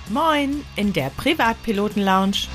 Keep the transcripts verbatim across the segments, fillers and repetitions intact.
Moin in der Privatpiloten-Lounge.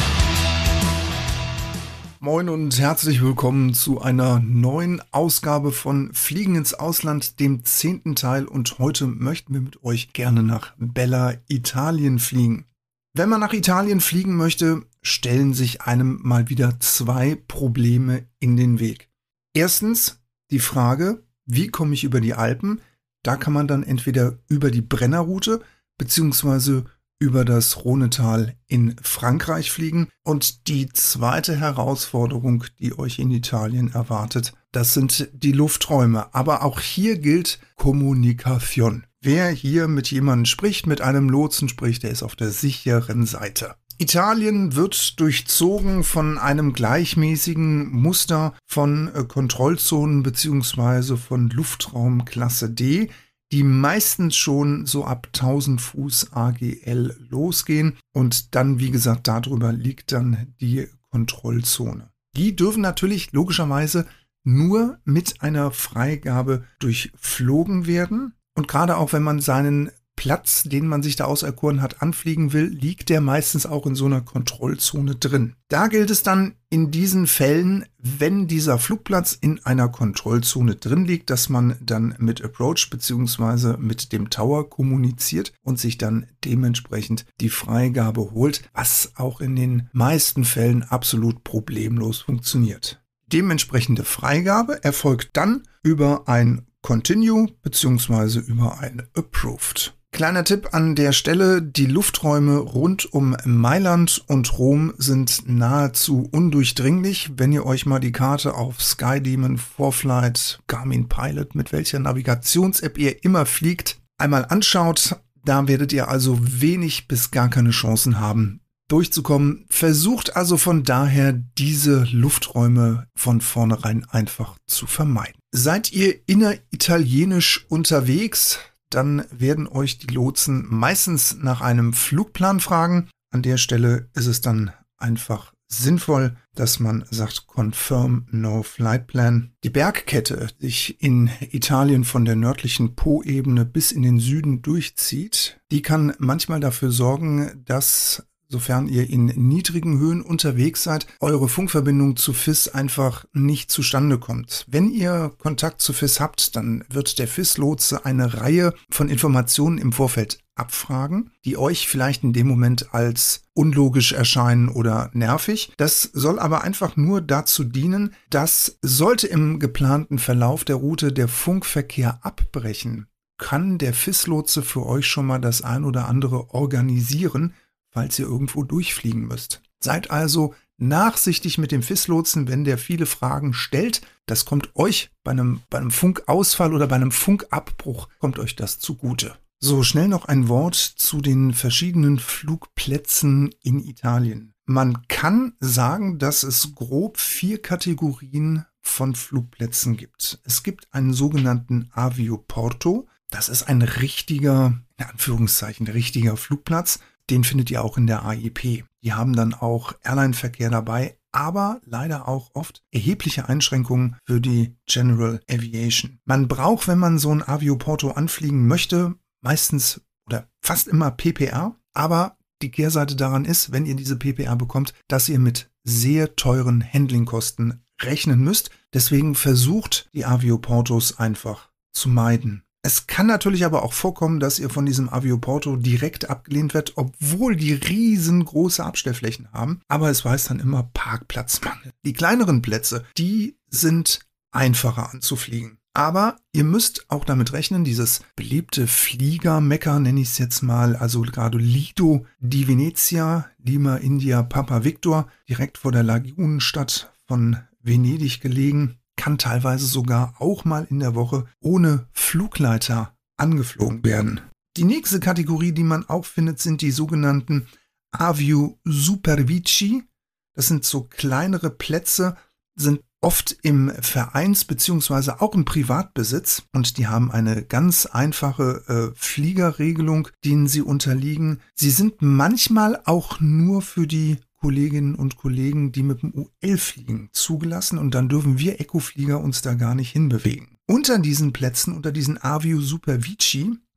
Moin und herzlich willkommen zu einer neuen Ausgabe von Fliegen ins Ausland, dem zehnten Teil. Und heute möchten wir mit euch gerne nach Bella, Italien fliegen. Wenn man nach Italien fliegen möchte, stellen sich einem mal wieder zwei Probleme in den Weg. Erstens die Frage, wie komme ich über die Alpen? Da kann man dann entweder über die Brennerroute beziehungsweise über das Rhonetal in Frankreich fliegen. Und die zweite Herausforderung, die euch in Italien erwartet, das sind die Lufträume. Aber auch hier gilt Kommunikation. Wer hier mit jemandem spricht, mit einem Lotsen spricht, der ist auf der sicheren Seite. Italien wird durchzogen von einem gleichmäßigen Muster von Kontrollzonen bzw. von Luftraumklasse D, die meistens schon so ab tausend Fuß A G L losgehen und dann, wie gesagt, darüber liegt dann die Kontrollzone. Die dürfen natürlich logischerweise nur mit einer Freigabe durchflogen werden und gerade auch wenn man seinen Platz, den man sich da auserkoren hat, anfliegen will, liegt der meistens auch in so einer Kontrollzone drin. Da gilt es dann in diesen Fällen, wenn dieser Flugplatz in einer Kontrollzone drin liegt, dass man dann mit Approach bzw. mit dem Tower kommuniziert und sich dann dementsprechend die Freigabe holt, was auch in den meisten Fällen absolut problemlos funktioniert. Dementsprechende Freigabe erfolgt dann über ein Continue bzw. über ein Approved. Kleiner Tipp an der Stelle, die Lufträume rund um Mailand und Rom sind nahezu undurchdringlich. Wenn ihr euch mal die Karte auf Skydemon, ForeFlight, Garmin Pilot, mit welcher Navigations-App ihr immer fliegt, einmal anschaut, da werdet ihr also wenig bis gar keine Chancen haben, durchzukommen. Versucht also von daher, diese Lufträume von vornherein einfach zu vermeiden. Seid ihr inneritalienisch unterwegs, dann werden euch die Lotsen meistens nach einem Flugplan fragen. An der Stelle ist es dann einfach sinnvoll, dass man sagt Confirm No Flight Plan. Die Bergkette, die sich in Italien von der nördlichen Po-Ebene bis in den Süden durchzieht, die kann manchmal dafür sorgen, dass, sofern ihr in niedrigen Höhen unterwegs seid, eure Funkverbindung zu F I S einfach nicht zustande kommt. Wenn ihr Kontakt zu F I S habt, dann wird der F I S-Lotse eine Reihe von Informationen im Vorfeld abfragen, die euch vielleicht in dem Moment als unlogisch erscheinen oder nervig. Das soll aber einfach nur dazu dienen, dass, sollte im geplanten Verlauf der Route der Funkverkehr abbrechen, kann der F I S-Lotse für euch schon mal das ein oder andere organisieren, falls ihr irgendwo durchfliegen müsst. Seid also nachsichtig mit dem F I S-Lotsen, wenn der viele Fragen stellt. Das kommt euch bei einem, bei einem Funkausfall oder bei einem Funkabbruch, kommt euch das zugute. So, schnell noch ein Wort zu den verschiedenen Flugplätzen in Italien. Man kann sagen, dass es grob vier Kategorien von Flugplätzen gibt. Es gibt einen sogenannten Avioporto. Das ist ein richtiger, in Anführungszeichen, richtiger Flugplatz. Den findet ihr auch in der A I P. Die haben dann auch Airline-Verkehr dabei, aber leider auch oft erhebliche Einschränkungen für die General Aviation. Man braucht, wenn man so ein Avioporto anfliegen möchte, meistens oder fast immer P P R, aber die Kehrseite daran ist, wenn ihr diese P P R bekommt, dass ihr mit sehr teuren Handlingkosten rechnen müsst. Deswegen versucht, die Avioportos einfach zu meiden. Es kann natürlich aber auch vorkommen, dass ihr von diesem Avioporto direkt abgelehnt werdet, obwohl die riesengroße Abstellflächen haben. Aber es weiß dann immer Parkplatzmangel. Die kleineren Plätze, die sind einfacher anzufliegen. Aber ihr müsst auch damit rechnen, dieses beliebte Fliegermecker, nenne ich es jetzt mal, also gerade Lido di Venezia, Lima India Papa Victor, direkt vor der Lagunenstadt von Venedig gelegen, kann teilweise sogar auch mal in der Woche ohne Flugleiter angeflogen werden. Die nächste Kategorie, die man auch findet, sind die sogenannten Avio Supervici. Das sind so kleinere Plätze, sind oft im Vereins- bzw. auch im Privatbesitz und die haben eine ganz einfache äh, Fliegerregelung, denen sie unterliegen. Sie sind manchmal auch nur für die Kolleginnen und Kollegen, die mit dem U L fliegen, zugelassen und dann dürfen wir Ecoflieger uns da gar nicht hinbewegen. Unter diesen Plätzen, unter diesen Avio Supervici,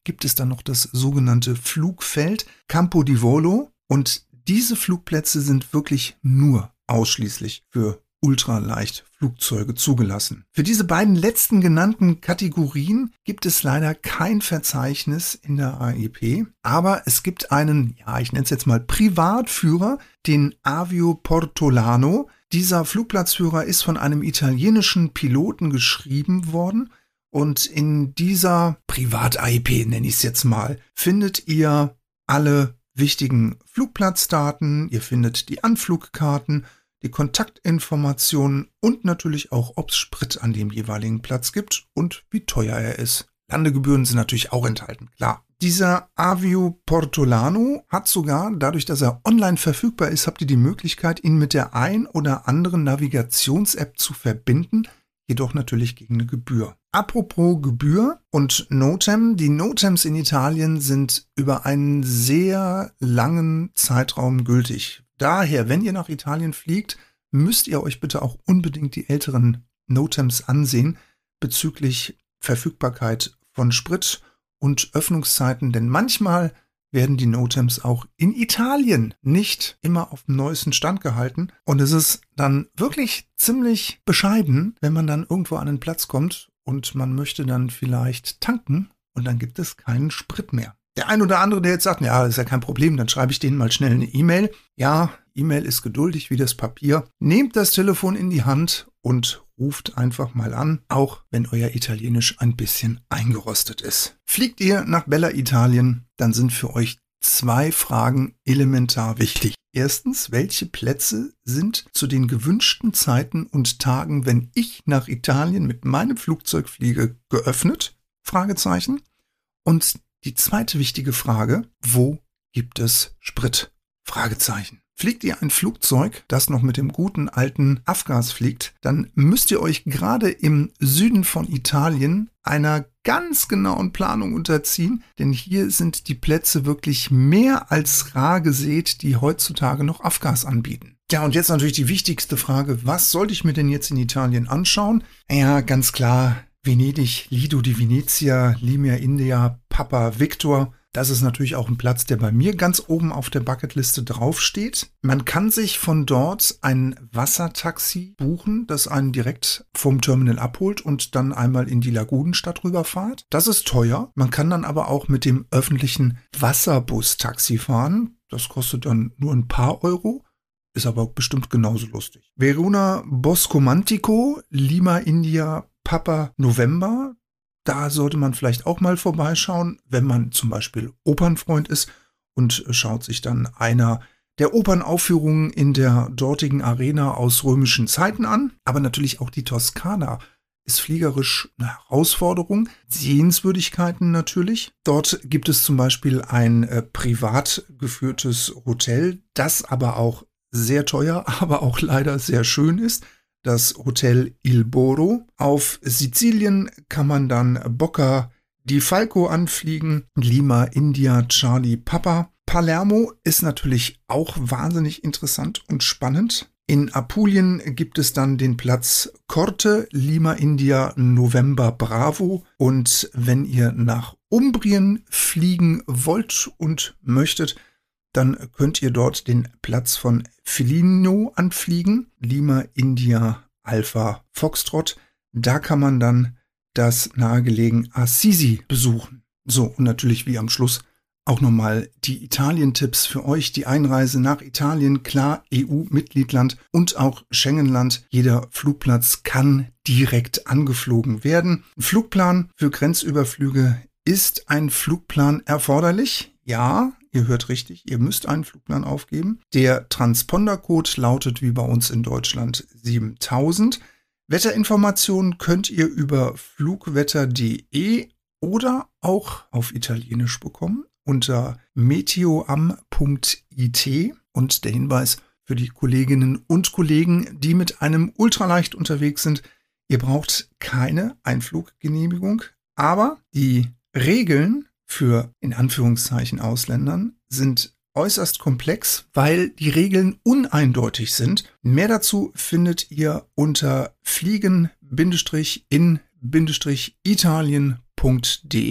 gibt es dann noch das sogenannte Flugfeld Campo di Volo und diese Flugplätze sind wirklich nur ausschließlich für Ultraleichtflugzeuge zugelassen. Für diese beiden letzten genannten Kategorien gibt es leider kein Verzeichnis in der A E P, aber es gibt einen, ja, ich nenne es jetzt mal Privatführer, den Avio Portolano. Dieser Flugplatzführer ist von einem italienischen Piloten geschrieben worden und in dieser Privat-A E P, nenne ich es jetzt mal, findet ihr alle wichtigen Flugplatzdaten, ihr findet die Anflugkarten, die Kontaktinformationen und natürlich auch, ob es Sprit an dem jeweiligen Platz gibt und wie teuer er ist. Landegebühren sind natürlich auch enthalten, klar. Dieser Avio Portolano hat sogar, dadurch, dass er online verfügbar ist, habt ihr die Möglichkeit, ihn mit der ein oder anderen Navigations-App zu verbinden, jedoch natürlich gegen eine Gebühr. Apropos Gebühr und NOTAM. Die NOTAMs in Italien sind über einen sehr langen Zeitraum gültig. Daher, wenn ihr nach Italien fliegt, müsst ihr euch bitte auch unbedingt die älteren NOTAMs ansehen bezüglich Verfügbarkeit von Sprit und Öffnungszeiten, denn manchmal werden die NOTAMs auch in Italien nicht immer auf dem neuesten Stand gehalten und es ist dann wirklich ziemlich bescheiden, wenn man dann irgendwo an einen Platz kommt und man möchte dann vielleicht tanken und dann gibt es keinen Sprit mehr. Der ein oder andere, der jetzt sagt, ja, ist ja kein Problem, dann schreibe ich denen mal schnell eine E-Mail. Ja, E-Mail ist geduldig wie das Papier. Nehmt das Telefon in die Hand und ruft einfach mal an, auch wenn euer Italienisch ein bisschen eingerostet ist. Fliegt ihr nach Bella Italien, dann sind für euch zwei Fragen elementar wichtig. Erstens, welche Plätze sind zu den gewünschten Zeiten und Tagen, wenn ich nach Italien mit meinem Flugzeug fliege, geöffnet? Fragezeichen. Und die zweite wichtige Frage, wo gibt es Sprit? Fragezeichen. Fliegt ihr ein Flugzeug, das noch mit dem guten alten Avgas fliegt, dann müsst ihr euch gerade im Süden von Italien einer ganz genauen Planung unterziehen, denn hier sind die Plätze wirklich mehr als rar gesät, die heutzutage noch Avgas anbieten. Ja, und jetzt natürlich die wichtigste Frage, was sollte ich mir denn jetzt in Italien anschauen? Ja, ganz klar, Venedig, Lido di Venezia, Limia India, Papa Victor. Das ist natürlich auch ein Platz, der bei mir ganz oben auf der Bucketliste draufsteht. Man kann sich von dort ein Wassertaxi buchen, das einen direkt vom Terminal abholt und dann einmal in die Lagunenstadt rüberfahrt. Das ist teuer. Man kann dann aber auch mit dem öffentlichen Wasserbus-Taxi fahren. Das kostet dann nur ein paar Euro. Ist aber bestimmt genauso lustig. Verona Boscomantico, Lima India, Papa November. Da sollte man vielleicht auch mal vorbeischauen, wenn man zum Beispiel Opernfreund ist und schaut sich dann einer der Opernaufführungen in der dortigen Arena aus römischen Zeiten an. Aber natürlich auch die Toskana ist fliegerisch eine Herausforderung. Sehenswürdigkeiten natürlich. Dort gibt es zum Beispiel ein äh, privat geführtes Hotel, das aber auch sehr teuer, aber auch leider sehr schön ist. Das Hotel Il Boro. Auf Sizilien kann man dann Bocca di Falco anfliegen, Lima India Charlie Papa. Palermo ist natürlich auch wahnsinnig interessant und spannend. In Apulien gibt es dann den Platz Corte, Lima India November Bravo. Und wenn ihr nach Umbrien fliegen wollt und möchtet, dann könnt ihr dort den Platz von Foligno anfliegen, Lima India Alpha Foxtrot. Da kann man dann das nahegelegene Assisi besuchen. So, und natürlich wie am Schluss auch nochmal die Italien-Tipps für euch. Die Einreise nach Italien, klar, E U-Mitgliedland und auch Schengenland. Jeder Flugplatz kann direkt angeflogen werden. Ein Flugplan für Grenzüberflüge. Ist ein Flugplan erforderlich? Ja, ihr hört richtig, ihr müsst einen Flugplan aufgeben. Der Transpondercode lautet wie bei uns in Deutschland siebentausend. Wetterinformationen könnt ihr über flugwetter punkt de oder auch auf Italienisch bekommen unter meteoam punkt it. Und der Hinweis für die Kolleginnen und Kollegen, die mit einem Ultraleicht unterwegs sind, ihr braucht keine Einfluggenehmigung, aber die Regeln für in Anführungszeichen Ausländern sind äußerst komplex, weil die Regeln uneindeutig sind. Mehr dazu findet ihr unter fliegen in Italien punkt de.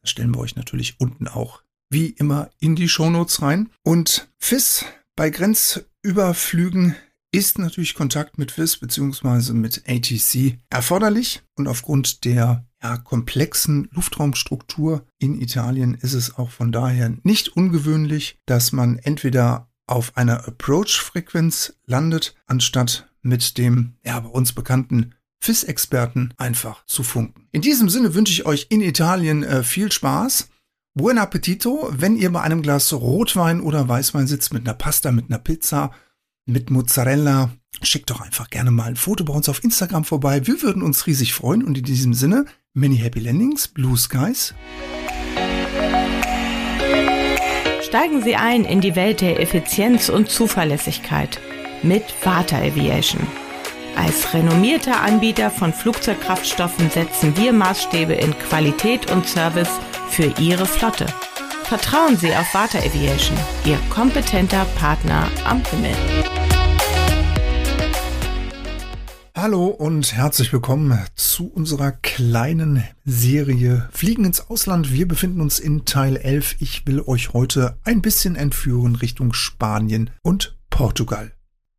Das stellen wir euch natürlich unten auch wie immer in die Shownotes rein. Und F I S bei Grenzüberflügen ist natürlich Kontakt mit F I S bzw. mit A T C erforderlich. Und aufgrund der ja, komplexen Luftraumstruktur in Italien ist es auch von daher nicht ungewöhnlich, dass man entweder auf einer Approach-Frequenz landet, anstatt mit dem ja, bei uns bekannten F I S-Experten einfach zu funken. In diesem Sinne wünsche ich euch in Italien äh, viel Spaß. Buon appetito, wenn ihr bei einem Glas Rotwein oder Weißwein sitzt, mit einer Pasta, mit einer Pizza, mit Mozzarella. Schickt doch einfach gerne mal ein Foto bei uns auf Instagram vorbei. Wir würden uns riesig freuen. Und in diesem Sinne, many happy landings, blue skies. Steigen Sie ein in die Welt der Effizienz und Zuverlässigkeit mit Varta Aviation. Als renommierter Anbieter von Flugzeugkraftstoffen setzen wir Maßstäbe in Qualität und Service für Ihre Flotte. Vertrauen Sie auf Varta Aviation, Ihr kompetenter Partner am Himmel. Hallo und herzlich willkommen zu unserer kleinen Serie Fliegen ins Ausland. Wir befinden uns in Teil elf. Ich will euch heute ein bisschen entführen Richtung Spanien und Portugal.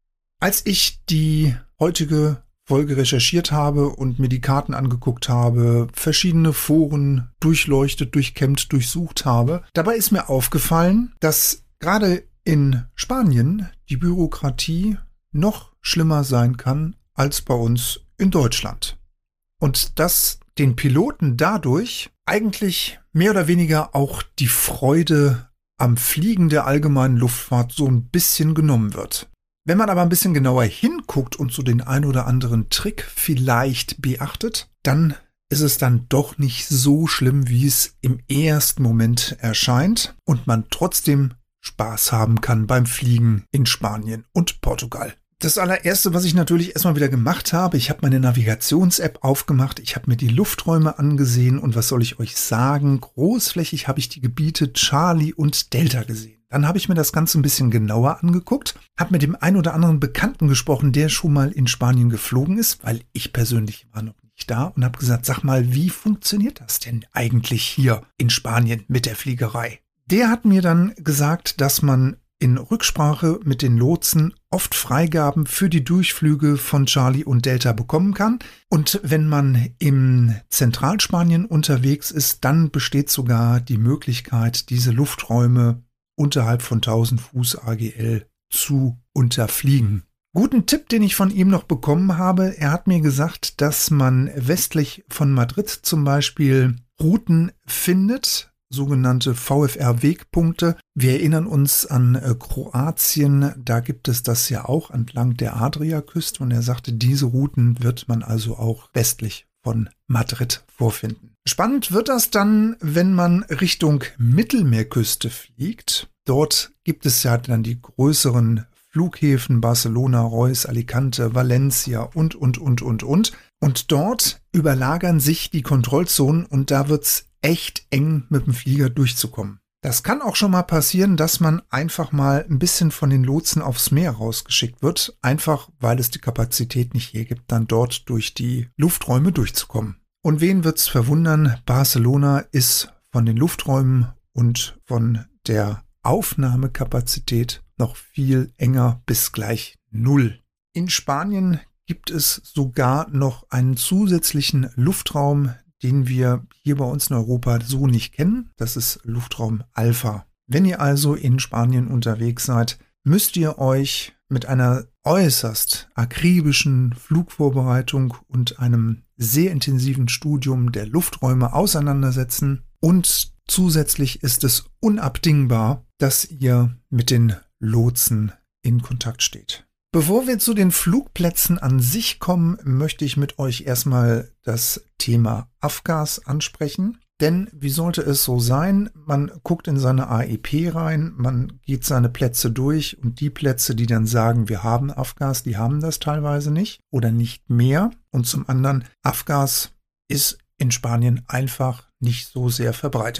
Als ich die heutige Folge recherchiert habe und mir die Karten angeguckt habe, verschiedene Foren durchleuchtet, durchkämmt, durchsucht habe, dabei ist mir aufgefallen, dass gerade in Spanien die Bürokratie noch schlimmer sein kann als bei uns in Deutschland. Und dass den Piloten dadurch eigentlich mehr oder weniger auch die Freude am Fliegen der allgemeinen Luftfahrt so ein bisschen genommen wird. Wenn man aber ein bisschen genauer hinguckt und so den ein oder anderen Trick vielleicht beachtet, dann ist es dann doch nicht so schlimm, wie es im ersten Moment erscheint und man trotzdem Spaß haben kann beim Fliegen in Spanien und Portugal. Das allererste, was ich natürlich erstmal wieder gemacht habe, ich habe meine Navigations-App aufgemacht, ich habe mir die Lufträume angesehen und was soll ich euch sagen, großflächig habe ich die Gebiete Charlie und Delta gesehen. Dann habe ich mir das Ganze ein bisschen genauer angeguckt, habe mit dem ein oder anderen Bekannten gesprochen, der schon mal in Spanien geflogen ist, weil ich persönlich war noch nicht da und habe gesagt, sag mal, wie funktioniert das denn eigentlich hier in Spanien mit der Fliegerei? Der hat mir dann gesagt, dass man in Rücksprache mit den Lotsen oft Freigaben für die Durchflüge von Charlie und Delta bekommen kann. Und wenn man im Zentralspanien unterwegs ist, dann besteht sogar die Möglichkeit, diese Lufträume unterhalb von tausend Fuß A G L zu unterfliegen. Guten Tipp, den ich von ihm noch bekommen habe, er hat mir gesagt, dass man westlich von Madrid zum Beispiel Routen findet, sogenannte V F R-Wegpunkte. Wir erinnern uns an äh, Kroatien, da gibt es das ja auch entlang der Adriaküste und er sagte, diese Routen wird man also auch westlich von Madrid vorfinden. Spannend wird das dann, wenn man Richtung Mittelmeerküste fliegt. Dort gibt es ja dann die größeren Flughäfen Barcelona, Reus, Alicante, Valencia und, und, und, und, und. Und dort überlagern sich die Kontrollzonen und da wird's echt eng mit dem Flieger durchzukommen. Das kann auch schon mal passieren, dass man einfach mal ein bisschen von den Lotsen aufs Meer rausgeschickt wird, einfach weil es die Kapazität nicht hergibt, dann dort durch die Lufträume durchzukommen. Und wen wird's verwundern, Barcelona ist von den Lufträumen und von der Aufnahmekapazität noch viel enger bis gleich null. In Spanien gibt es sogar noch einen zusätzlichen Luftraum, den wir hier bei uns in Europa so nicht kennen. Das ist Luftraum Alpha. Wenn ihr also in Spanien unterwegs seid, müsst ihr euch mit einer äußerst akribischen Flugvorbereitung und einem sehr intensiven Studium der Lufträume auseinandersetzen. Und zusätzlich ist es unabdingbar, dass ihr mit den Lotsen in Kontakt steht. Bevor wir zu den Flugplätzen an sich kommen, möchte ich mit euch erstmal das Thema Avgas ansprechen. Denn wie sollte es so sein? Man guckt in seine A E P rein, man geht seine Plätze durch und die Plätze, die dann sagen, wir haben Avgas, die haben das teilweise nicht oder nicht mehr. Und zum anderen, Avgas ist in Spanien einfach nicht so sehr verbreitet.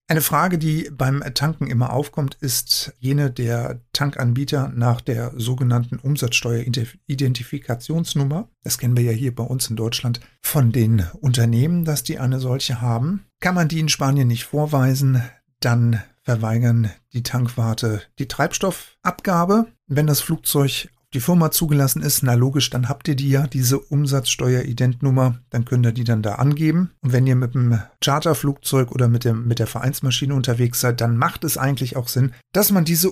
Eine Frage, die beim Tanken immer aufkommt, ist jene der Tankanbieter nach der sogenannten Umsatzsteueridentifikationsnummer. Das kennen wir ja hier bei uns in Deutschland von den Unternehmen, dass die eine solche haben. Kann man die in Spanien nicht vorweisen, dann verweigern die Tankwarte die Treibstoffabgabe. Wenn das Flugzeug die Firma zugelassen ist, na logisch, dann habt ihr die ja, diese Umsatzsteueridentnummer, dann könnt ihr die dann da angeben. Und wenn ihr mit dem Charterflugzeug oder mit, dem, mit der Vereinsmaschine unterwegs seid, dann macht es eigentlich auch Sinn, dass man diese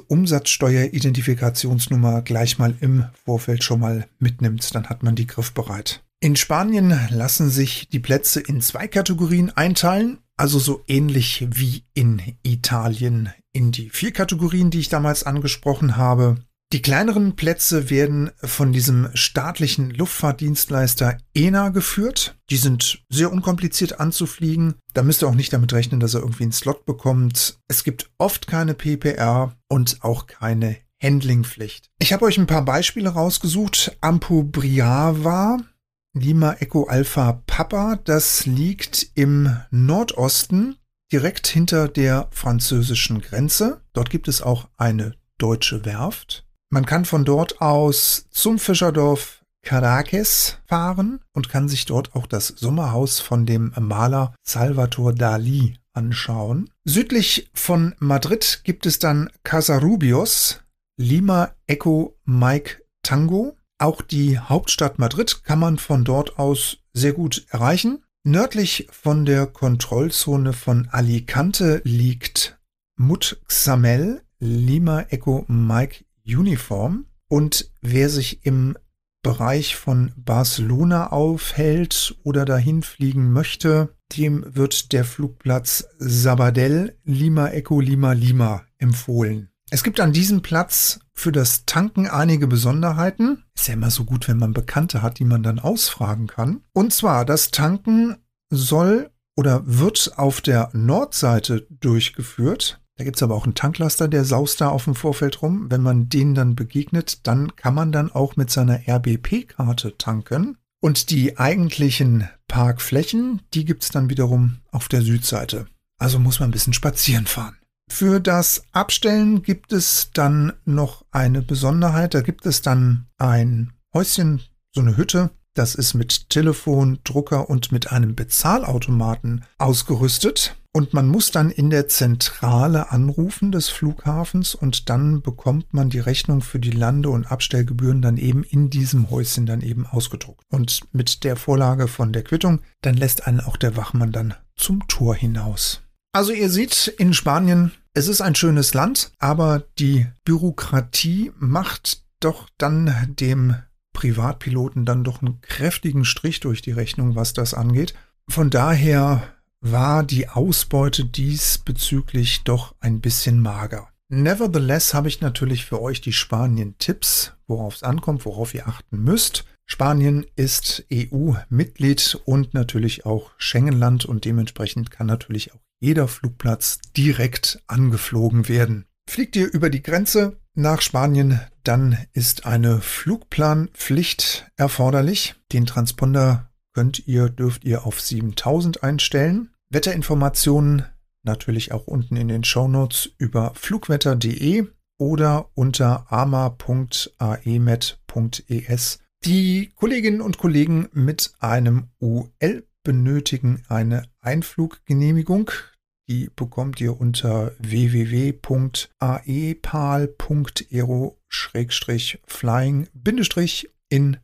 Umsatzsteueridentifikationsnummer gleich mal im Vorfeld schon mal mitnimmt. Dann hat man die griffbereit. In Spanien lassen sich die Plätze in zwei Kategorien einteilen, also so ähnlich wie in Italien in die vier Kategorien, die ich damals angesprochen habe. Die kleineren Plätze werden von diesem staatlichen Luftfahrtdienstleister E N A geführt. Die sind sehr unkompliziert anzufliegen. Da müsst ihr auch nicht damit rechnen, dass ihr irgendwie einen Slot bekommt. Es gibt oft keine P P R und auch keine Handlingpflicht. Ich habe euch ein paar Beispiele rausgesucht. Ampobrava, Lima Echo Alpha Papa, das liegt im Nordosten, direkt hinter der französischen Grenze. Dort gibt es auch eine deutsche Werft. Man kann von dort aus zum Fischerdorf Caracas fahren und kann sich dort auch das Sommerhaus von dem Maler Salvador Dalí anschauen. Südlich von Madrid gibt es dann Casarrubios, Lima Echo Mike Tango. Auch die Hauptstadt Madrid kann man von dort aus sehr gut erreichen. Nördlich von der Kontrollzone von Alicante liegt Mutxamel, Lima Echo Mike Uniform. Und wer sich im Bereich von Barcelona aufhält oder dahin fliegen möchte, dem wird der Flugplatz Sabadell Lima Echo Lima Lima empfohlen. Es gibt an diesem Platz für das Tanken einige Besonderheiten. Ist ja immer so gut, wenn man Bekannte hat, die man dann ausfragen kann. Und zwar, das Tanken soll oder wird auf der Nordseite durchgeführt. Da gibt es aber auch einen Tanklaster, der saust da auf dem Vorfeld rum. Wenn man denen dann begegnet, dann kann man dann auch mit seiner R B P-Karte tanken. Und die eigentlichen Parkflächen, die gibt es dann wiederum auf der Südseite. Also muss man ein bisschen spazieren fahren. Für das Abstellen gibt es dann noch eine Besonderheit. Da gibt es dann ein Häuschen, so eine Hütte. Das ist mit Telefon, Drucker und mit einem Bezahlautomaten ausgerüstet. Und man muss dann in der Zentrale anrufen des Flughafens und dann bekommt man die Rechnung für die Lande- und Abstellgebühren dann eben in diesem Häuschen dann eben ausgedruckt. Und mit der Vorlage von der Quittung, dann lässt einen auch der Wachmann dann zum Tor hinaus. Also ihr seht, in Spanien, es ist ein schönes Land, aber die Bürokratie macht doch dann dem Privatpiloten dann doch einen kräftigen Strich durch die Rechnung, was das angeht. Von daher war die Ausbeute diesbezüglich doch ein bisschen mager. Nevertheless habe ich natürlich für euch die Spanien-Tipps, worauf es ankommt, worauf ihr achten müsst. Spanien ist E U-Mitglied und natürlich auch Schengen-Land und dementsprechend kann natürlich auch jeder Flugplatz direkt angeflogen werden. Fliegt ihr über die Grenze nach Spanien, dann ist eine Flugplanpflicht erforderlich. Den Transponder könnt ihr, dürft ihr auf siebentausend einstellen. Wetterinformationen natürlich auch unten in den Shownotes über flugwetter punkt de oder unter ama punkt aemet punkt es. Die Kolleginnen und Kollegen mit einem U L benötigen eine Einfluggenehmigung. Die bekommt ihr unter w w w punkt aepal punkt aero flying in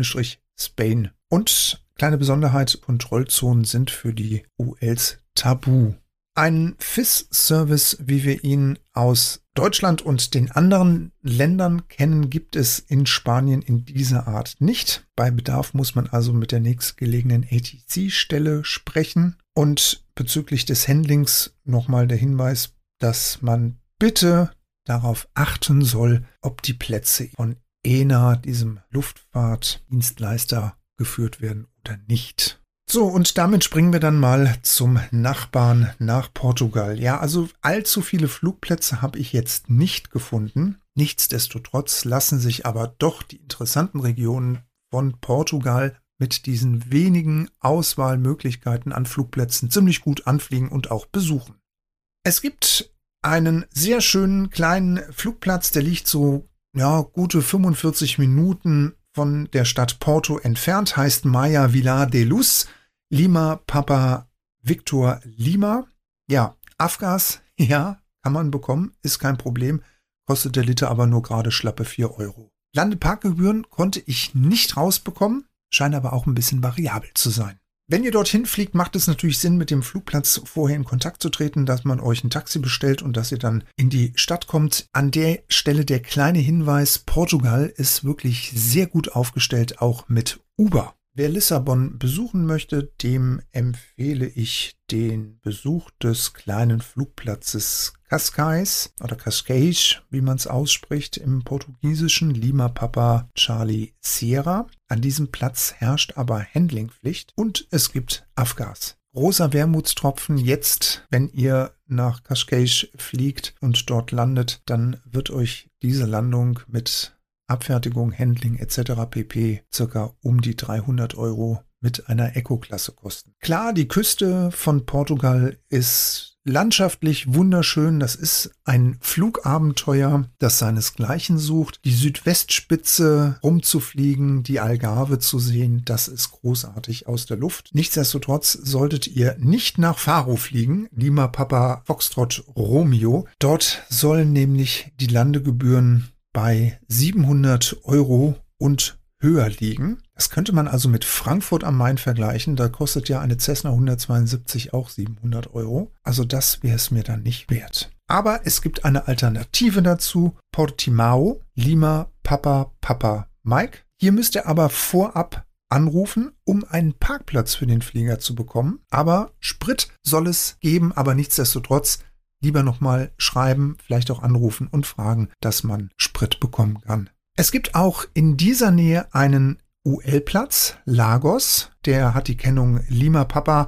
Spain. Und kleine Besonderheit, Kontrollzonen sind für die U Ls tabu. Ein F I S-Service, wie wir ihn aus Deutschland und den anderen Ländern kennen, gibt es in Spanien in dieser Art nicht. Bei Bedarf muss man also mit der nächstgelegenen A T C-Stelle sprechen. Und bezüglich des Handlings nochmal der Hinweis, dass man bitte darauf achten soll, ob die Plätze von E N A, diesem Luftfahrtdienstleister, geführt werden oder nicht. So, und damit springen wir dann mal zum Nachbarn nach Portugal. Ja, also allzu viele Flugplätze habe ich jetzt nicht gefunden. Nichtsdestotrotz lassen sich aber doch die interessanten Regionen von Portugal mit diesen wenigen Auswahlmöglichkeiten an Flugplätzen ziemlich gut anfliegen und auch besuchen. Es gibt einen sehr schönen kleinen Flugplatz, der liegt so ja gute fünfundvierzig Minuten von der Stadt Porto entfernt, heißt Maya Vilar de Luz, Lima Papa Victor Lima. Ja, Afgas, ja, kann man bekommen, ist kein Problem, kostet der Liter aber nur gerade schlappe vier Euro. Landeparkgebühren konnte ich nicht rausbekommen, scheint aber auch ein bisschen variabel zu sein. Wenn ihr dorthin fliegt, macht es natürlich Sinn, mit dem Flugplatz vorher in Kontakt zu treten, dass man euch ein Taxi bestellt und dass ihr dann in die Stadt kommt. An der Stelle der kleine Hinweis, Portugal ist wirklich sehr gut aufgestellt, auch mit Uber. Wer Lissabon besuchen möchte, dem empfehle ich den Besuch des kleinen Flugplatzes Cascais oder Cascais, wie man es ausspricht im Portugiesischen, Lima Papa Charlie Sierra. An diesem Platz herrscht aber Handlingpflicht und es gibt Afgas. Großer Wermutstropfen jetzt, wenn ihr nach Cascais fliegt und dort landet, dann wird euch diese Landung mit Abfertigung, Handling et cetera pp. Circa um die dreihundert Euro mit einer Eco-Klasse kosten. Klar, die Küste von Portugal ist landschaftlich wunderschön. Das ist ein Flugabenteuer, das seinesgleichen sucht. Die Südwestspitze rumzufliegen, die Algarve zu sehen, das ist großartig aus der Luft. Nichtsdestotrotz solltet ihr nicht nach Faro fliegen, Lima Papa Foxtrot Romeo. Dort sollen nämlich die Landegebühren bei siebenhundert Euro und höher liegen. Das könnte man also mit Frankfurt am Main vergleichen. Da kostet ja eine Cessna hundertzweiundsiebzig auch siebenhundert Euro. Also das wäre es mir dann nicht wert. Aber es gibt eine Alternative dazu. Portimao, Lima Papa Papa Mike. Hier müsst ihr aber vorab anrufen, um einen Parkplatz für den Flieger zu bekommen. Aber Sprit soll es geben, aber nichtsdestotrotz lieber nochmal schreiben, vielleicht auch anrufen und fragen, dass man Sprit bekommen kann. Es gibt auch in dieser Nähe einen U L-Platz, Lagos. Der hat die Kennung Lima Papa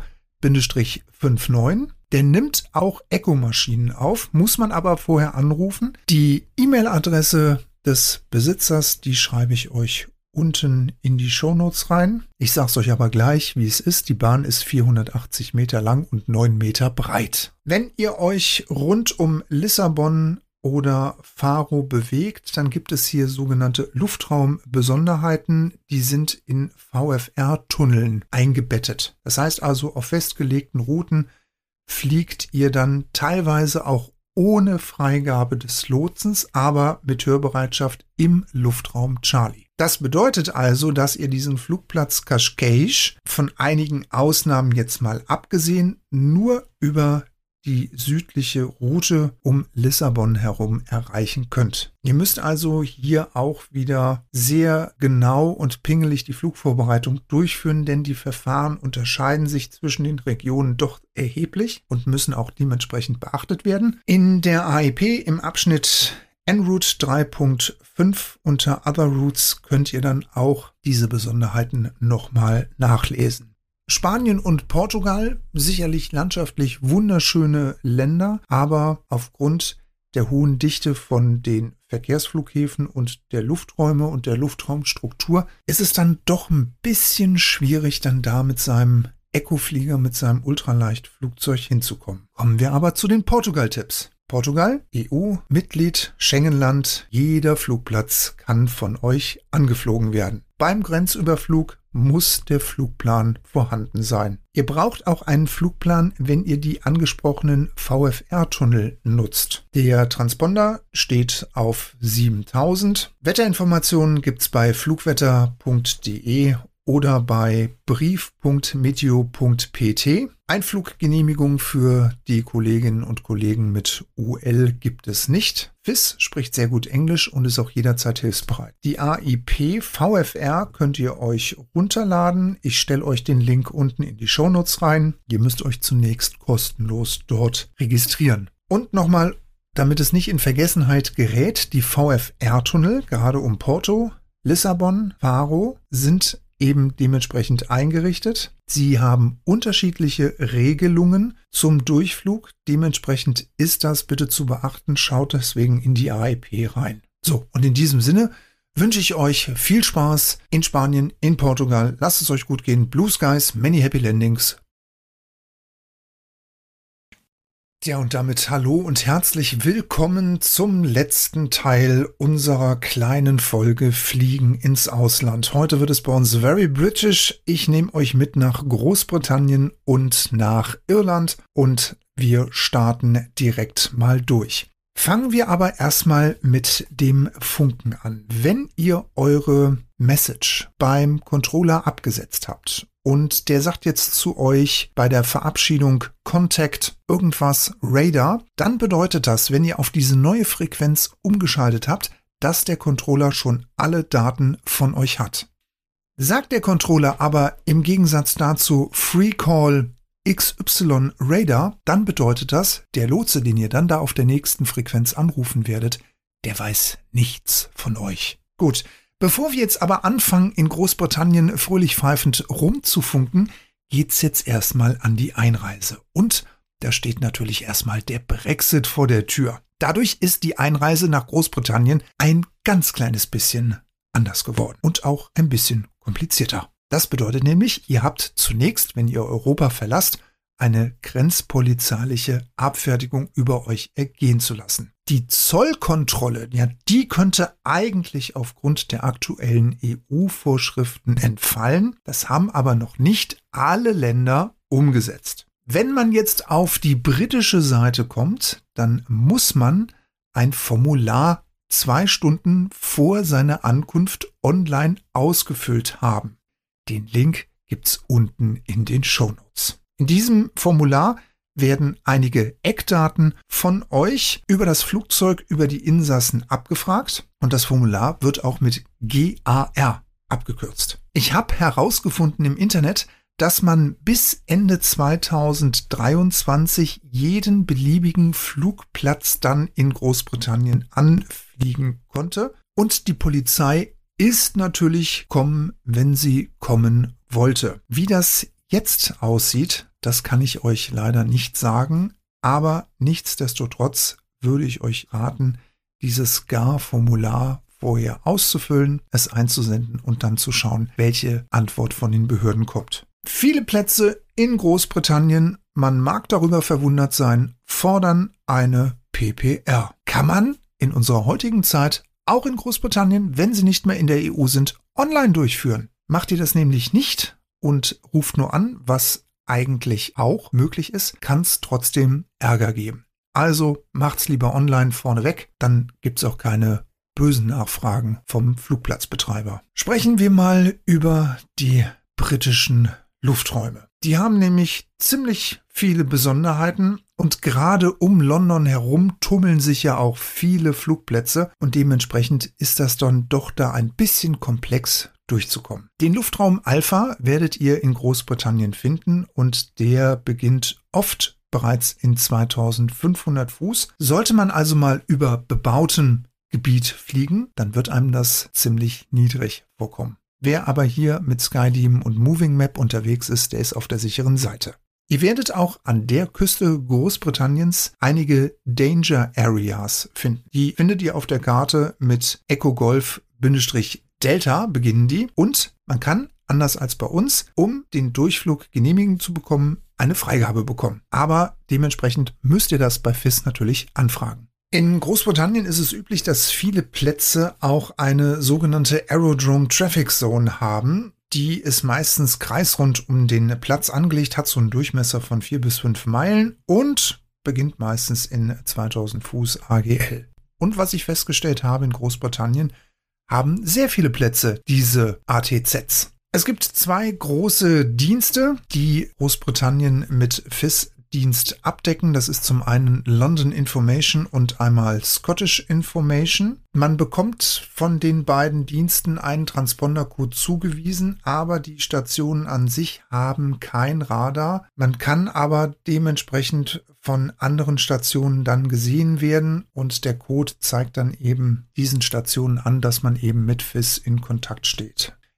neunundfünfzig. Der nimmt auch Eco-Maschinen auf, muss man aber vorher anrufen. Die E-Mail-Adresse des Besitzers, die schreibe ich euch unten in die Shownotes rein. Ich sage es euch aber gleich, wie es ist. Die Bahn ist vierhundertachtzig Meter lang und neun Meter breit. Wenn ihr euch rund um Lissabon oder Faro bewegt, dann gibt es hier sogenannte Luftraumbesonderheiten. Die sind in V F R-Tunneln eingebettet. Das heißt also, auf festgelegten Routen fliegt ihr dann teilweise auch ohne Freigabe des Lotsens, aber mit Hörbereitschaft im Luftraum Charlie. Das bedeutet also, dass ihr diesen Flugplatz Cascais von einigen Ausnahmen jetzt mal abgesehen nur über die südliche Route um Lissabon herum erreichen könnt. Ihr müsst also hier auch wieder sehr genau und pingelig die Flugvorbereitung durchführen, denn die Verfahren unterscheiden sich zwischen den Regionen doch erheblich und müssen auch dementsprechend beachtet werden. In der A E P im Abschnitt En Route drei Punkt fünf unter Other Routes könnt ihr dann auch diese Besonderheiten nochmal nachlesen. Spanien und Portugal, sicherlich landschaftlich wunderschöne Länder, aber aufgrund der hohen Dichte von den Verkehrsflughäfen und der Lufträume und der Luftraumstruktur ist es dann doch ein bisschen schwierig, dann da mit seinem Eco-Flieger, mit seinem Ultraleichtflugzeug hinzukommen. Kommen wir aber zu den Portugal-Tipps. Portugal, E U-Mitglied, Schengenland, jeder Flugplatz kann von euch angeflogen werden. Beim Grenzüberflug muss der Flugplan vorhanden sein. Ihr braucht auch einen Flugplan, wenn ihr die angesprochenen V F R-Tunnel nutzt. Der Transponder steht auf siebentausend. Wetterinformationen gibt's bei flugwetter punkt de oder bei brief punkt meteo punkt p t. Einfluggenehmigung für die Kolleginnen und Kollegen mit U L gibt es nicht. F I S spricht sehr gut Englisch und ist auch jederzeit hilfsbereit. Die A I P V F R könnt ihr euch runterladen. Ich stelle euch den Link unten in die Shownotes rein. Ihr müsst euch zunächst kostenlos dort registrieren. Und nochmal, damit es nicht in Vergessenheit gerät, die V F R-Tunnel, gerade um Porto, Lissabon, Faro, sind eben dementsprechend eingerichtet. Sie haben unterschiedliche Regelungen zum Durchflug. Dementsprechend ist das bitte zu beachten. Schaut deswegen in die A I P rein. So, und in diesem Sinne wünsche ich euch viel Spaß in Spanien, in Portugal. Lasst es euch gut gehen. Blue Skies, many happy landings. Ja, und damit hallo und herzlich willkommen zum letzten Teil unserer kleinen Folge Fliegen ins Ausland. Heute wird es bei uns very British. Ich nehme euch mit nach Großbritannien und nach Irland und wir starten direkt mal durch. Fangen wir aber erstmal mit dem Funken an. Wenn ihr eure Message beim Controller abgesetzt habt und der sagt jetzt zu euch bei der Verabschiedung Contact irgendwas Radar, dann bedeutet das, wenn ihr auf diese neue Frequenz umgeschaltet habt, dass der Controller schon alle Daten von euch hat. Sagt der Controller aber im Gegensatz dazu Free Call X Y Radar, dann bedeutet das, der Lotse, den ihr dann da auf der nächsten Frequenz anrufen werdet, der weiß nichts von euch. Gut. Bevor wir jetzt aber anfangen, in Großbritannien fröhlich pfeifend rumzufunken, geht's jetzt erstmal an die Einreise. Und da steht natürlich erstmal der Brexit vor der Tür. Dadurch ist die Einreise nach Großbritannien ein ganz kleines bisschen anders geworden und auch ein bisschen komplizierter. Das bedeutet nämlich, ihr habt zunächst, wenn ihr Europa verlasst, eine grenzpolizeiliche Abfertigung über euch ergehen zu lassen. Die Zollkontrolle, ja, die könnte eigentlich aufgrund der aktuellen E U-Vorschriften entfallen. Das haben aber noch nicht alle Länder umgesetzt. Wenn man jetzt auf die britische Seite kommt, dann muss man ein Formular zwei Stunden vor seiner Ankunft online ausgefüllt haben. Den Link gibt's unten in den Shownotes. In diesem Formular werden einige Eckdaten von euch über das Flugzeug, über die Insassen abgefragt und das Formular wird auch mit G A R abgekürzt. Ich habe herausgefunden im Internet, dass man bis Ende zweitausenddreiundzwanzig jeden beliebigen Flugplatz dann in Großbritannien anfliegen konnte und die Polizei ist natürlich kommen, wenn sie kommen wollte. Wie das jetzt aussieht, das kann ich euch leider nicht sagen, aber nichtsdestotrotz würde ich euch raten, dieses G A R-Formular vorher auszufüllen, es einzusenden und dann zu schauen, welche Antwort von den Behörden kommt. Viele Plätze in Großbritannien, man mag darüber verwundert sein, fordern eine P P R. Kann man in unserer heutigen Zeit auch in Großbritannien, wenn sie nicht mehr in der E U sind, online durchführen. Macht ihr das nämlich nicht und ruft nur an, was eigentlich auch möglich ist, kann es trotzdem Ärger geben. Also macht's lieber online vorneweg, dann gibt's auch keine bösen Nachfragen vom Flugplatzbetreiber. Sprechen wir mal über die britischen Lufträume. Die haben nämlich ziemlich viele Besonderheiten und gerade um London herum tummeln sich ja auch viele Flugplätze und dementsprechend ist das dann doch da ein bisschen komplex durchzukommen. Den Luftraum Alpha werdet ihr in Großbritannien finden und der beginnt oft bereits in zweitausendfünfhundert Fuß. Sollte man also mal über bebauten Gebiet fliegen, dann wird einem das ziemlich niedrig vorkommen. Wer aber hier mit Skyteam und Moving Map unterwegs ist, der ist auf der sicheren Seite. Ihr werdet auch an der Küste Großbritanniens einige Danger Areas finden. Die findet ihr auf der Karte mit Echo Golf Delta beginnen die und man kann, anders als bei uns, um den Durchflug genehmigen zu bekommen, eine Freigabe bekommen. Aber dementsprechend müsst ihr das bei F I S natürlich anfragen. In Großbritannien ist es üblich, dass viele Plätze auch eine sogenannte Aerodrome Traffic Zone haben. Die ist meistens kreisrund um den Platz angelegt, hat so einen Durchmesser von vier bis fünf Meilen und beginnt meistens in zweitausend Fuß A G L. Und was ich festgestellt habe in Großbritannien, haben sehr viele Plätze diese A T Zs. Es gibt zwei große Dienste, die Großbritannien mit F I S-Dienst abdecken. Das ist zum einen London Information und einmal Scottish Information. Man bekommt von den beiden Diensten einen Transpondercode zugewiesen, aber die Stationen an sich haben kein Radar. Man kann aber dementsprechend von anderen Stationen dann gesehen werden und der Code zeigt dann eben diesen Stationen an, dass man eben mit F I S in Kontakt steht.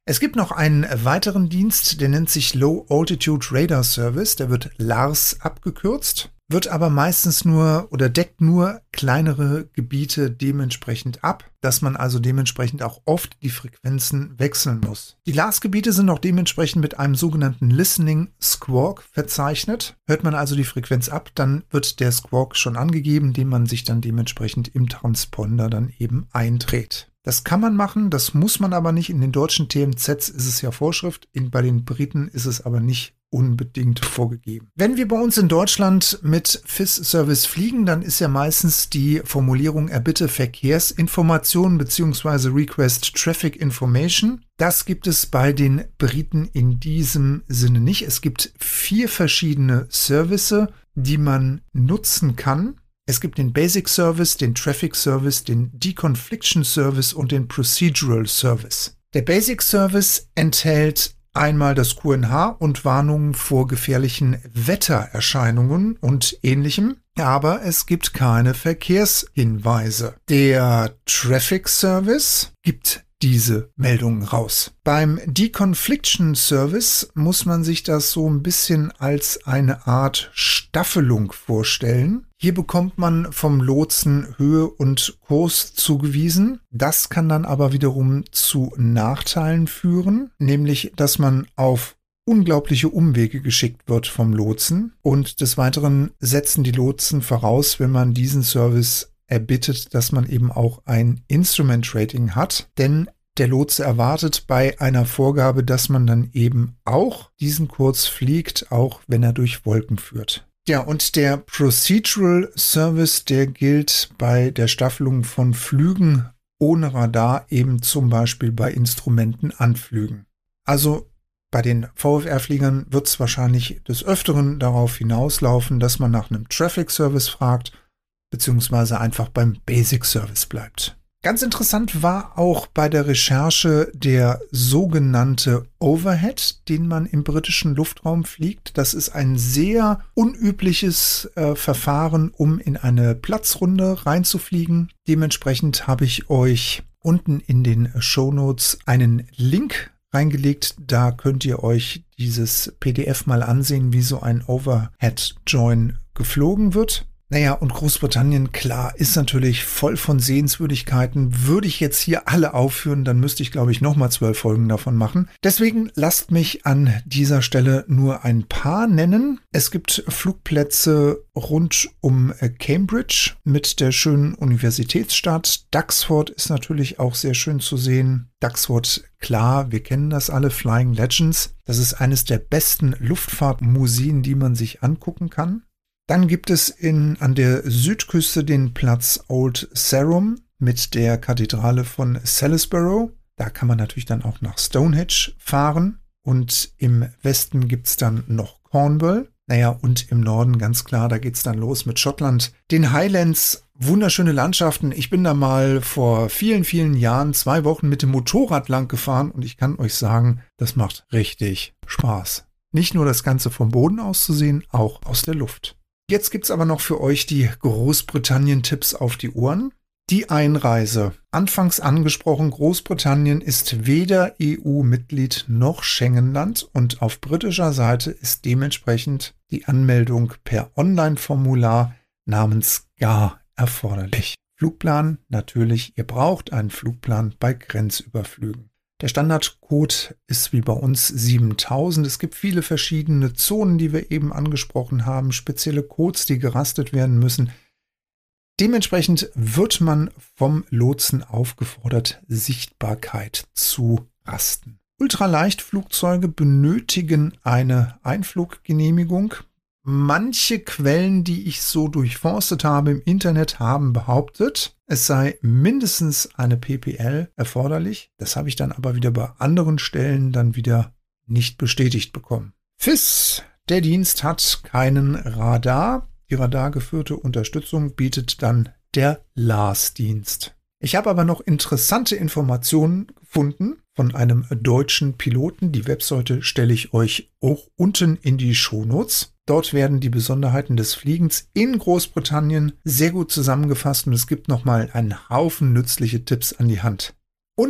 Es gibt noch einen weiteren Dienst, der nennt sich Low Altitude Radar Service, der wird LARS abgekürzt, wird aber meistens nur oder deckt nur kleinere Gebiete dementsprechend ab, dass man also dementsprechend auch oft die Frequenzen wechseln muss. Die LARS-Gebiete sind auch dementsprechend mit einem sogenannten Listening Squawk verzeichnet. Hört man also die Frequenz ab, dann wird der Squawk schon angegeben, den man sich dann dementsprechend im Transponder dann eben eindreht. Das kann man machen, das muss man aber nicht. In den deutschen T M Zs ist es ja Vorschrift, in, bei den Briten ist es aber nicht unbedingt vorgegeben. Wenn wir bei uns in Deutschland mit F I S-Service fliegen, dann ist ja meistens die Formulierung erbitte Verkehrsinformationen bzw. Request Traffic Information. Das gibt es bei den Briten in diesem Sinne nicht. Es gibt vier verschiedene Services, die man nutzen kann. Es gibt den Basic Service, den Traffic Service, den Deconfliction Service und den Procedural Service. Der Basic Service enthält einmal das Q N H und Warnungen vor gefährlichen Wettererscheinungen und Ähnlichem, aber es gibt keine Verkehrshinweise. Der Traffic Service gibt diese Meldungen raus. Beim Deconfliction Service muss man sich das so ein bisschen als eine Art Staffelung vorstellen. Hier bekommt man vom Lotsen Höhe und Kurs zugewiesen. Das kann dann aber wiederum zu Nachteilen führen, nämlich dass man auf unglaubliche Umwege geschickt wird vom Lotsen. Und des Weiteren setzen die Lotsen voraus, wenn man diesen Service erbittet, dass man eben auch ein Instrument Rating hat, denn der Lotse erwartet bei einer Vorgabe, dass man dann eben auch diesen Kurs fliegt, auch wenn er durch Wolken führt. Ja, und der Procedural Service, der gilt bei der Staffelung von Flügen ohne Radar, eben zum Beispiel bei Instrumentenanflügen. Also bei den V F R-Fliegern wird es wahrscheinlich des Öfteren darauf hinauslaufen, dass man nach einem Traffic Service fragt, beziehungsweise einfach beim Basic Service bleibt. Ganz interessant war auch bei der Recherche der sogenannte Overhead, den man im britischen Luftraum fliegt. Das ist ein sehr unübliches äh, Verfahren, um in eine Platzrunde reinzufliegen. Dementsprechend habe ich euch unten in den Shownotes einen Link reingelegt. Da könnt ihr euch dieses P D F mal ansehen, wie so ein Overhead Join geflogen wird. Naja, und Großbritannien, klar, ist natürlich voll von Sehenswürdigkeiten. Würde ich jetzt hier alle aufführen, dann müsste ich, glaube ich, nochmal zwölf Folgen davon machen. Deswegen lasst mich an dieser Stelle nur ein paar nennen. Es gibt Flugplätze rund um Cambridge mit der schönen Universitätsstadt. Duxford ist natürlich auch sehr schön zu sehen. Duxford, klar, wir kennen das alle, Flying Legends. Das ist eines der besten Luftfahrtmuseen, die man sich angucken kann. Dann gibt es in, an der Südküste den Platz Old Sarum mit der Kathedrale von Salisbury. Da kann man natürlich dann auch nach Stonehenge fahren. Und im Westen gibt es dann noch Cornwall. Naja, und im Norden ganz klar, da geht es dann los mit Schottland. Den Highlands, wunderschöne Landschaften. Ich bin da mal vor vielen, vielen Jahren zwei Wochen mit dem Motorrad lang gefahren und ich kann euch sagen, das macht richtig Spaß. Nicht nur das Ganze vom Boden aus zu sehen, auch aus der Luft. Jetzt gibt's aber noch für euch die Großbritannien-Tipps auf die Ohren. Die Einreise. Anfangs angesprochen, Großbritannien ist weder E U-Mitglied noch Schengenland und auf britischer Seite ist dementsprechend die Anmeldung per Online-Formular namens G A R erforderlich. Flugplan, natürlich, ihr braucht einen Flugplan bei Grenzüberflügen. Der Standardcode ist wie bei uns siebentausend. Es gibt viele verschiedene Zonen, die wir eben angesprochen haben, spezielle Codes, die gerastet werden müssen. Dementsprechend wird man vom Lotsen aufgefordert, Sichtbarkeit zu rasten. Ultraleichtflugzeuge benötigen eine Einfluggenehmigung. Manche Quellen, die ich so durchforstet habe im Internet, haben behauptet, es sei mindestens eine P P L erforderlich. Das habe ich dann aber wieder bei anderen Stellen dann wieder nicht bestätigt bekommen. F I S, der Dienst hat keinen Radar. Die radargeführte Unterstützung bietet dann der LARS-Dienst. Ich habe aber noch interessante Informationen gefunden von einem deutschen Piloten. Die Webseite stelle ich euch auch unten in die Shownotes. Dort werden die Besonderheiten des Fliegens in Großbritannien sehr gut zusammengefasst und es gibt nochmal einen Haufen nützliche Tipps an die Hand. Und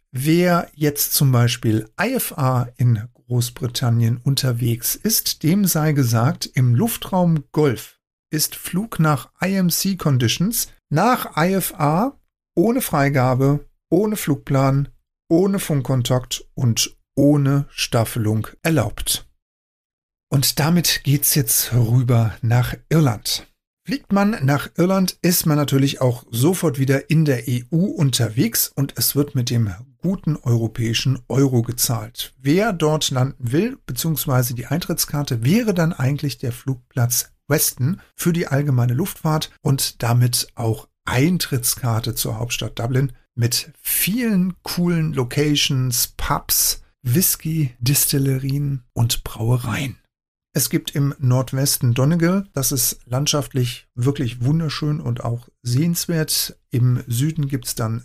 Wer jetzt zum Beispiel I F A in Großbritannien unterwegs ist, dem sei gesagt, im Luftraum Golf ist Flug nach I M C Conditions nach I F A ohne Freigabe, ohne Flugplan, ohne Funkkontakt und ohne Staffelung erlaubt. Und damit geht's jetzt rüber nach Irland. Fliegt man nach Irland, ist man natürlich auch sofort wieder in der E U unterwegs und es wird mit dem guten europäischen Euro gezahlt. Wer dort landen will, beziehungsweise die Eintrittskarte, wäre dann eigentlich der Flugplatz Weston für die allgemeine Luftfahrt und damit auch Eintrittskarte zur Hauptstadt Dublin mit vielen coolen Locations, Pubs, Whisky-Distillerien und Brauereien. Es gibt im Nordwesten Donegal, das ist landschaftlich wirklich wunderschön und auch sehenswert. Im Süden gibt es dann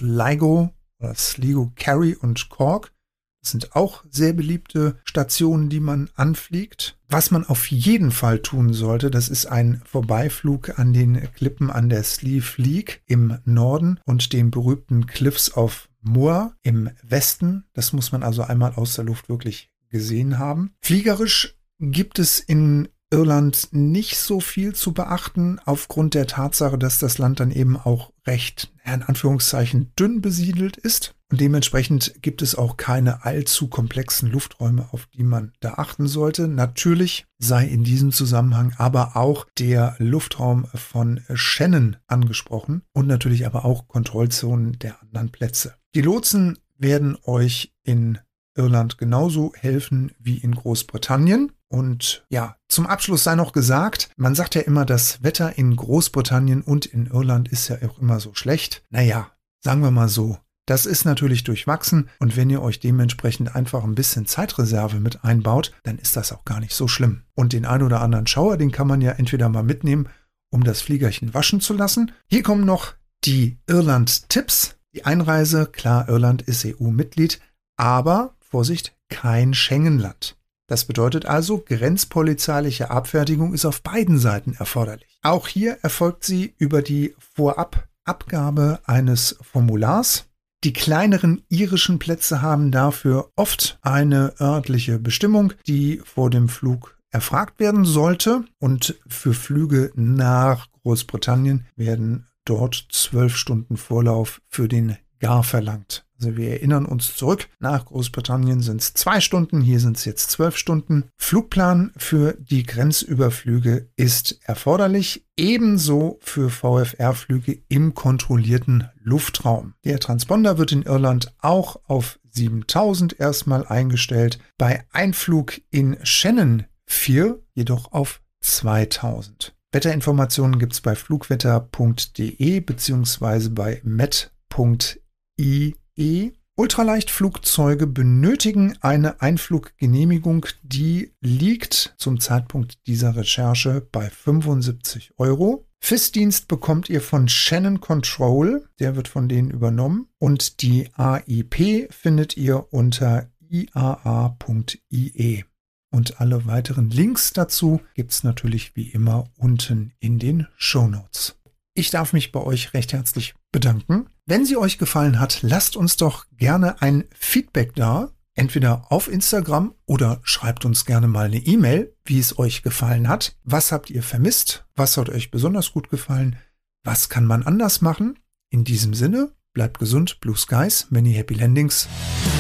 Sligo oder Sligo, Kerry und Cork. Das sind auch sehr beliebte Stationen, die man anfliegt. Was man auf jeden Fall tun sollte, das ist ein Vorbeiflug an den Klippen an der Slieve League im Norden und den berühmten Cliffs of Moher im Westen. Das muss man also einmal aus der Luft wirklich gesehen haben. Fliegerisch gibt es in Irland nicht so viel zu beachten, aufgrund der Tatsache, dass das Land dann eben auch recht, in Anführungszeichen, dünn besiedelt ist. Und dementsprechend gibt es auch keine allzu komplexen Lufträume, auf die man da achten sollte. Natürlich sei in diesem Zusammenhang aber auch der Luftraum von Shannon angesprochen und natürlich aber auch Kontrollzonen der anderen Plätze. Die Lotsen werden euch in Irland genauso helfen wie in Großbritannien. Und ja, zum Abschluss sei noch gesagt, man sagt ja immer, das Wetter in Großbritannien und in Irland ist ja auch immer so schlecht. Naja, sagen wir mal so, das ist natürlich durchwachsen und wenn ihr euch dementsprechend einfach ein bisschen Zeitreserve mit einbaut, dann ist das auch gar nicht so schlimm. Und den ein oder anderen Schauer, den kann man ja entweder mal mitnehmen, um das Fliegerchen waschen zu lassen. Hier kommen noch die Irland-Tipps. Die Einreise, klar, Irland ist E U-Mitglied, aber, Vorsicht, kein Schengen-Land. Das bedeutet also, grenzpolizeiliche Abfertigung ist auf beiden Seiten erforderlich. Auch hier erfolgt sie über die Vorababgabe eines Formulars. Die kleineren irischen Plätze haben dafür oft eine örtliche Bestimmung, die vor dem Flug erfragt werden sollte. Und für Flüge nach Großbritannien werden dort zwölf Stunden Vorlauf für den G A R verlangt. Also wir erinnern uns zurück, nach Großbritannien sind es zwei Stunden, hier sind es jetzt zwölf Stunden. Flugplan für die Grenzüberflüge ist erforderlich, ebenso für V F R-Flüge im kontrollierten Luftraum. Der Transponder wird in Irland auch auf siebentausend erstmal eingestellt, bei Einflug in Shannon vier jedoch auf zweitausend. Wetterinformationen gibt es bei flugwetter punkt de bzw. bei met punkt i e. Ultraleichtflugzeuge benötigen eine Einfluggenehmigung, die liegt zum Zeitpunkt dieser Recherche bei fünfundsiebzig Euro. F I S-Dienst bekommt ihr von Shannon Control, der wird von denen übernommen. Und die A I P findet ihr unter i a a punkt i e. Und alle weiteren Links dazu gibt es natürlich wie immer unten in den Shownotes. Ich darf mich bei euch recht herzlich bedanken. Wenn sie euch gefallen hat, lasst uns doch gerne ein Feedback da, entweder auf Instagram oder schreibt uns gerne mal eine E-Mail, wie es euch gefallen hat. Was habt ihr vermisst? Was hat euch besonders gut gefallen? Was kann man anders machen? In diesem Sinne, bleibt gesund, Blue Skies, many happy landings.